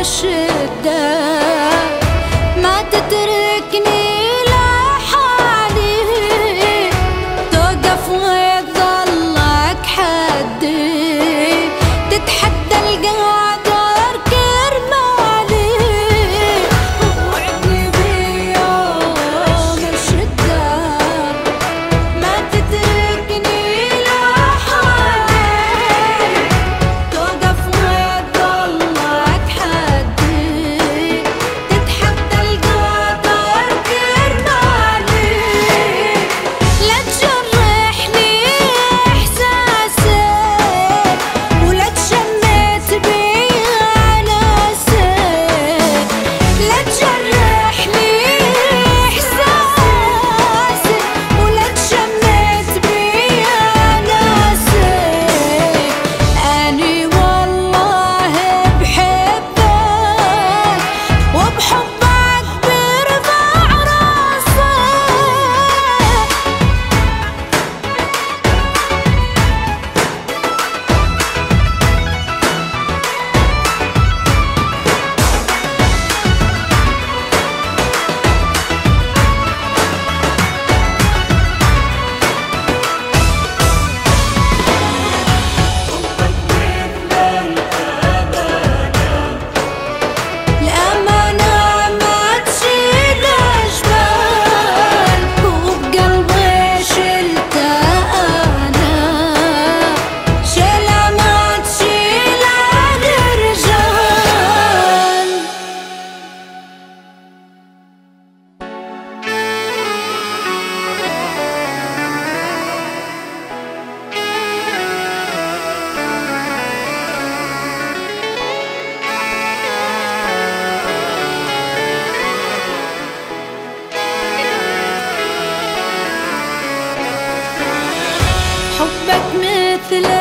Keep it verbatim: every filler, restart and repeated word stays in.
الشدة ما تتركني لحالي، توقف ويظلك حدي، تتحدى القدر كرمالي، وعدني بيوم الشدة ما تتركني لحالي، توقف ويظلك حدي، تتحدى القدر كرمالي، لا تجرحني إحساسي ولا تشمت بي ناسي، لا تجرحني إحساسي ولا تشمت بي ناسي، أني والله بحبك وبحبك برفع راسي. الأمانة ما تشيل جبال وبقلبي شلتها أنا، شيلة ما تشيلها الرجال. حبك مثل